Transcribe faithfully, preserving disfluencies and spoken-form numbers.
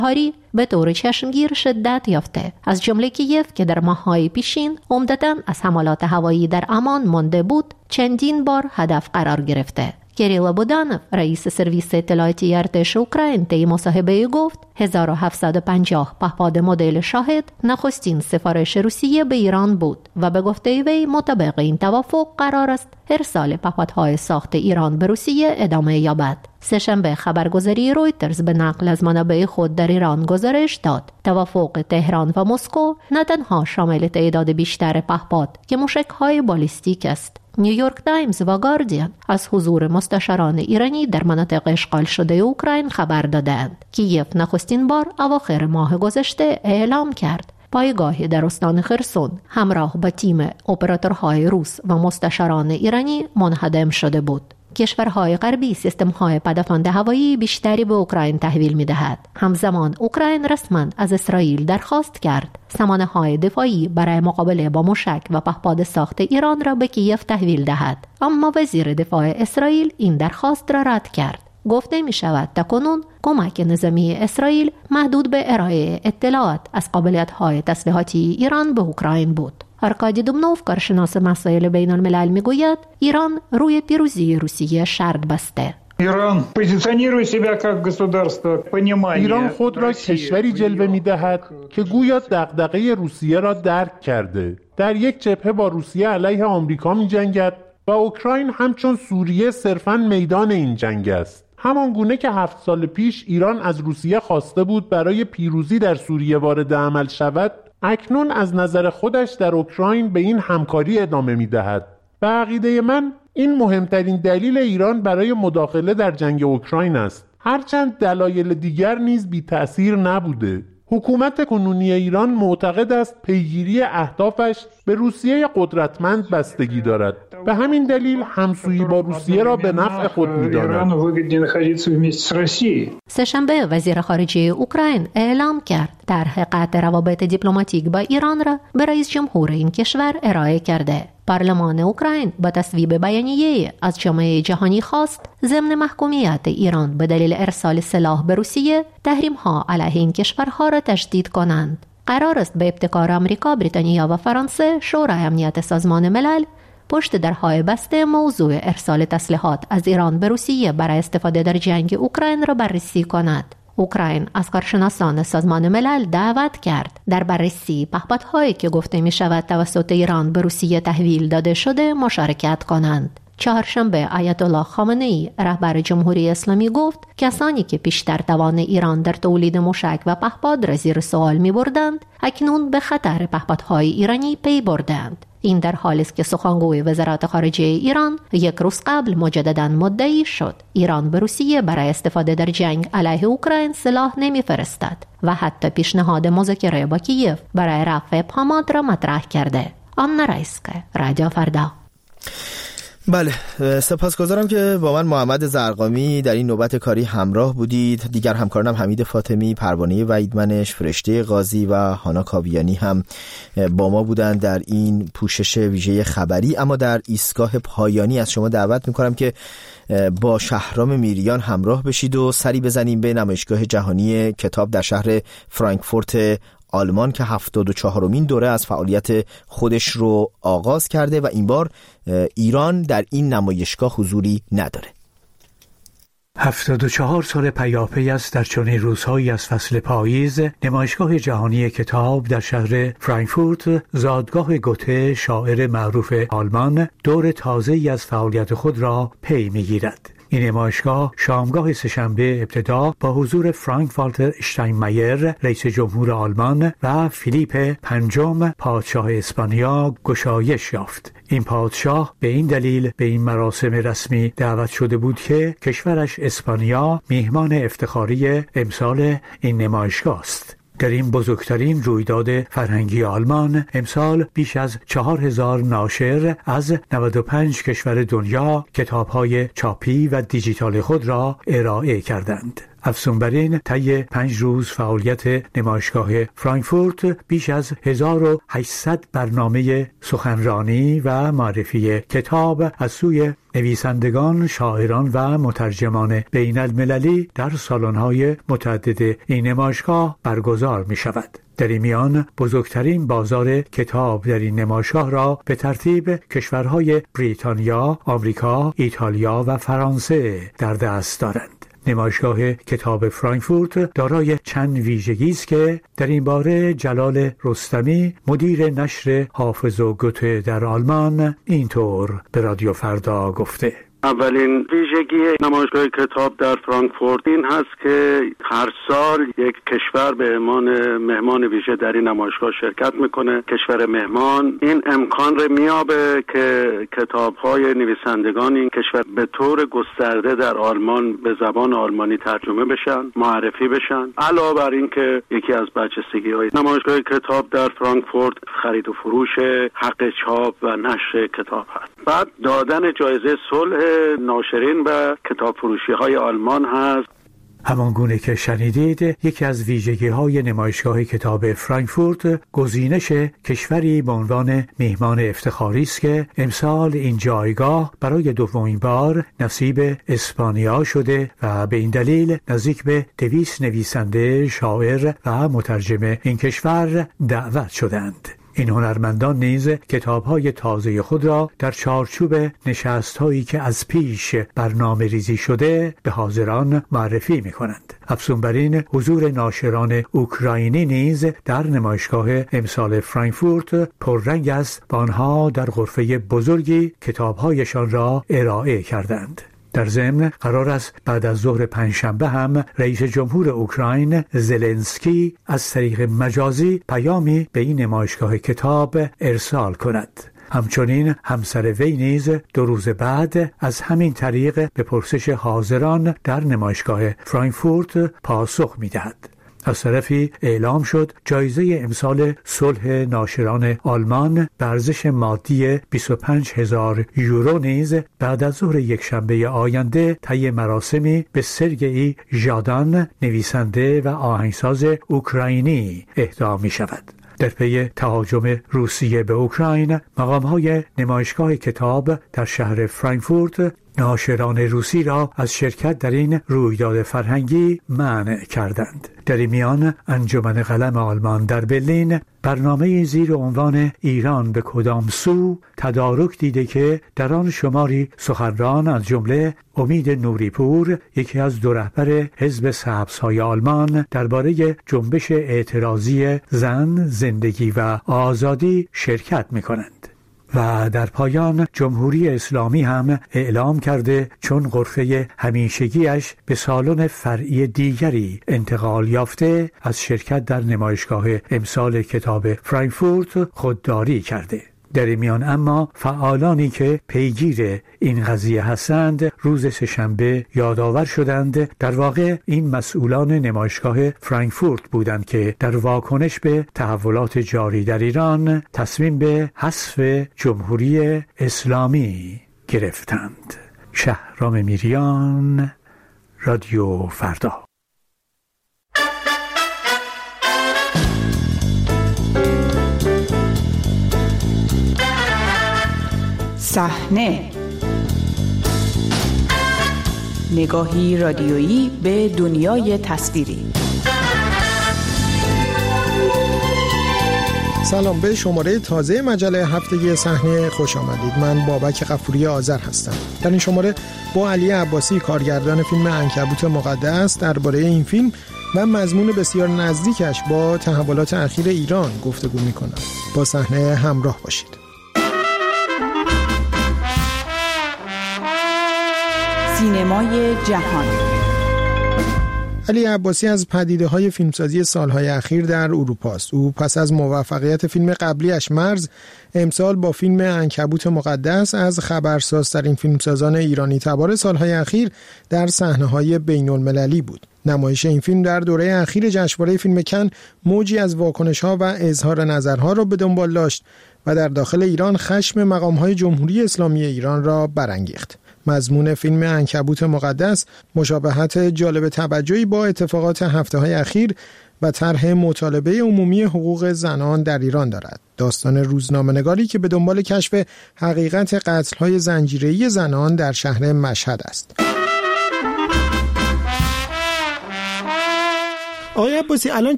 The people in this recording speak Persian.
هاری به طور چشمگیر شدت یافته، از جمله کیف که در ماه‌های پیشین عمدتاً از حملات هوایی در امان مانده بود، چندین بار هدف قرار گرفته. کریل بودانوف، رئیس سرویس اطلاعاتی ارتش اوکراین، طی مصاحبه گفت هزار و هفتصد و پنجاه پهپاد مدل شاهد نخستین سفارش روسیه به ایران بود و به گفته وی مطابق این توافق قرار است ارسال پهپادهای ساخت ایران به روسیه ادامه یابد. سه‌شنبه خبرگزاری رویترز به نقل از منابع خود در ایران گزارش داد توافق تهران و مسکو نه تنها شامل تعداد بیشتر پهپاد که موشک‌های بالیستیک است. نیویورک تایمز و گاردین از حضور مستشاران ایرانی در مناطق اشغال شده اوکراین خبر دادند. کیف نخستین بار اواخر ماه گذشته اعلام کرد پایگاهی در استان خرسون همراه با تیم اپراتورهای روس و مستشاران ایرانی منهدم شده بود. کشورهای غربی سیستم‌های پدافند هوایی بیشتری به اوکراین تحویل می‌دهد. همزمان اوکراین رسما از اسرائیل درخواست کرد سامانه‌های دفاعی برای مقابله با موشک و پهپاد ساخت ایران را به کیف تحویل دهد، اما وزیر دفاع اسرائیل این درخواست را رد کرد. گفته می شود تاکنون کمک نظامی اسرائیل محدود به ارائه اطلاعات از قابلیت‌های تسلیحاتی ایران به اوکراین بود. آرکادی دومنوف، کارشناس مسائل بین الملل، میگوید ایران روی پیروزی روسیه شرط بسته. ایران پوزیشنیروی себя как государство понимание. ایران خود را کشوری جلوه می‌دهد که گویا دغدغه روسیه را درک کرده. در یک جبهه با روسیه علیه آمریکا می‌جنگد و اوکراین همچون سوریه صرفاً میدان این جنگ است. همان گونه که هفت سال پیش ایران از روسیه خواسته بود برای پیروزی در سوریه وارد عمل شود، اکنون از نظر خودش در اوکراین به این همکاری ادامه می‌دهد. به عقیده من این مهمترین دلیل ایران برای مداخله در جنگ اوکراین است، هرچند دلایل دیگر نیز بی تأثیر نبوده. حکومت کنونی ایران معتقد است پیگیری اهدافش به روسیه قدرتمند بستگی دارد. به همین دلیل همسویی با روسیه را به نفع خود می‌داند. سه‌شنبه وزیر خارجه اوکراین اعلام کرد طرح قطع روابط دیپلماتیک با ایران را به رئیس جمهور این کشور ارائه کرده. پارلمان اوکراین با تصویب بیانیه از جامعه جهانی خواست ضمن محکومیت ایران به دلیل ارسال سلاح به روسیه تحریم‌ها علیه این کشورها را تشدید کنند. قرار است به ابتکار آمریکا، بریتانیا و فرانسه شورای امنیت سازمان ملل پشت درهای بسته موضوع ارسال تسلیحات از ایران به روسیه برای استفاده در جنگ اوکراین را بررسی کند. اوکراین از کارشناسان سازمان ملل دعوت کرد در بررسی پهپادهایی که گفته می شود توسط ایران به روسیه تحویل داده شده مشارکت کنند. چهارشنبه آیت الله خامنه‌ای، رهبر جمهوری اسلامی، گفت کسانی که پیشتر توان ایران در تولید موشک و پهپاد را زیر سوال می بردند اکنون به خطر پهپادهای ایرانی پی بردند. این در حالی است که سخنگوی وزارت خارجه ایران یک روز قبل مجدداً مدعی شد ایران به روسیه برای استفاده در جنگ علیه اوکراین سلاح نمی‌فرستد و حتی پیشنهاد مذاکره با کیف برای رفع ابهامات را مطرح کرده. آنا رایسکه، رادیو فردا. بله، سپاسگزارم که با من محمد زرقامی در این نوبت کاری همراه بودید. دیگر همکارانم حمید فاطمی، پروانه وحیدمنش، فرشته قاضی و هانا کاویانی هم با ما بودند در این پوشش ویژه خبری. اما در ایستگاه پایانی از شما دعوت میکنم که با شهرام میریان همراه بشید و سری بزنیم به نمایشگاه جهانی کتاب در شهر فرانکفورت آلمان که هفتاد و چهارمین دوره از فعالیت خودش رو آغاز کرده و این بار ایران در این نمایشگاه حضوری نداره. هفتاد و چهار سال پیاپی است در چنین روزهایی از فصل پاییز نمایشگاه جهانی کتاب در شهر فرانکفورت، زادگاه گوته شاعر معروف آلمان، دور تازه‌ای از فعالیت خود را پی می‌گیرد. این نمایشگاه شامگاه سه‌شنبه ابتدا با حضور فرانک والتر اشتاینمایر رئیس جمهور آلمان و فیلیپ پنجم پادشاه اسپانیا گشایش یافت. این پادشاه به این دلیل به این مراسم رسمی دعوت شده بود که کشورش اسپانیا میهمان افتخاری امسال این نمایشگاه است. در این بزرگترین رویداد فرهنگی آلمان امسال بیش از چهار هزار ناشر از نود و پنج کشور دنیا کتاب‌های چاپی و دیجیتال خود را ارائه کردند. افزون بر این طی پنج روز فعالیت نمایشگاه فرانکفورت بیش از هزار و هشتصد برنامه سخنرانی و معرفی کتاب از سوی نویسندگان، شاعران و مترجمان بین المللی در سالن‌های متعدد این نمایشگاه برگزار می شود. در این میان بزرگترین بازار کتاب در این نمایشگاه را به ترتیب کشورهای بریتانیا، آمریکا، ایتالیا و فرانسه در دست دارند. نمایشگاه کتاب فرانکفورت دارای چند ویژگی است که در این باره جلال رستمی، مدیر نشر حافظ و گوته در آلمان، اینطور به رادیو فردا گفته: اولین ویژگی نمایشگاه کتاب در فرانکفورت این هست که هر سال یک کشور به عنوان مهمان ویژه در این نمایشگاه شرکت میکنه. کشور مهمان این امکان رو میابه که کتاب‌های نویسندگان این کشور به طور گسترده در آلمان به زبان آلمانی ترجمه بشن، معرفی بشن. علاوه بر این که یکی از برجستگی‌های نمایشگاه کتاب در فرانکفورت خرید و فروش حق چاپ و نشر کتاب هست. بعد دادن جایزه صلح ناشرین و کتاب فروشی های آلمان هست. همان گونه که شنیدید، یکی از ویژگی های نمایشگاه کتاب فرانکفورت گزینش کشوری به عنوان میهمان افتخاری است که امسال این جایگاه برای دومین بار نصیب اسپانیا شده و به این دلیل نزدیک به دویست نویسنده، شاعر و مترجم این کشور دعوت شدند. این هنرمندان نیز کتاب‌های تازه خود را در چارچوب نشست‌هایی که از پیش برنامه ریزی شده به حاضران معرفی می‌کنند. افزون بر این، حضور ناشران اوکراینی نیز در نمایشگاه امسال فرانکفورت پررنگ است و آنها در غرفه بزرگی کتاب‌هایشان را ارائه کردند. در ضمن قرار است بعد از ظهر پنجشنبه هم رئیس جمهور اوکراین زلنسکی از طریق مجازی پیامی به این نمایشگاه کتاب ارسال کند. همچنین همسر وی نیز دو روز بعد از همین طریق به پرسش حاضران در نمایشگاه فرانکفورت پاسخ می‌دهد. از طرفی اعلام شد جایزه امسال صلح ناشران آلمان به ارزش مادی بیست و پنج هزار یورو نیز بعد از ظهر یک شنبه آینده طی مراسمی به سرگئی ژادان، نویسنده و آهنگساز اوکراینی اهدا می شود. در پی تهاجم روسیه به اوکراین، مقام‌های نمایشگاه کتاب در شهر فرانکفورت ناشران روسی را از شرکت در این رویداد فرهنگی منع کردند. در این میان انجمن قلم آلمان در برلین برنامه زیر عنوان ایران به کدام سو تدارک دیده که در آن شماری سخنران از جمله امید نوریپور، یکی از دو رهبر حزب سبزهای آلمان، درباره جنبش اعتراضی زن، زندگی و آزادی شرکت می‌کنند. و در پایان جمهوری اسلامی هم اعلام کرده چون غرفه همیشگیش به سالن فرعی دیگری انتقال یافته از شرکت در نمایشگاه امسال کتاب فرانکفورت خودداری کرده. در این میان اما فعالانی که پیگیر این قضیه هستند روز سه‌شنبه یادآور شدند در واقع این مسئولان نمایشگاه فرانکفورت بودند که در واکنش به تحولات جاری در ایران تصمیم به حذف جمهوری اسلامی گرفتند. شهرام میریان، رادیو فردا. صحنه، نگاهی رادیویی به دنیای تصویری. سلام، به شماره تازه مجله هفتگی صحنه خوش آمدید. من بابک غفوری آذر هستم. در این شماره با علی عباسی، کارگردان فیلم عنکبوت مقدس، درباره این فیلم و مضمون بسیار نزدیکش با تحولات اخیر ایران گفتگو می‌کنم. با صحنه همراه باشید. سینمای جهان. علی عباسی از پدیده‌های فیلمسازی سالهای اخیر در اروپا است. او پس از موفقیت فیلم قبلیش مرز، امسال با فیلم عنکبوت مقدس از خبرسازترین فیلمسازان ایرانی تبار سالهای اخیر در صحنه‌های بین‌المللی بود. نمایش این فیلم در دوره اخیر جشنواره فیلم کن موجی از واکنش‌ها و اظهار نظرها را به دنبال داشت و در داخل ایران خشم مقام‌های جمهوری اسلامی ایران را برانگیخت. مضمون فیلم عنکبوت مقدس مشابهت جالب توجهی با اتفاقات هفته‌های اخیر و طرح مطالبه عمومی حقوق زنان در ایران دارد. داستان روزنامه‌نگاری که به دنبال کشف حقیقت قتل‌های زنجیره‌ای زنان در شهر مشهد است. آقای عباسی، الان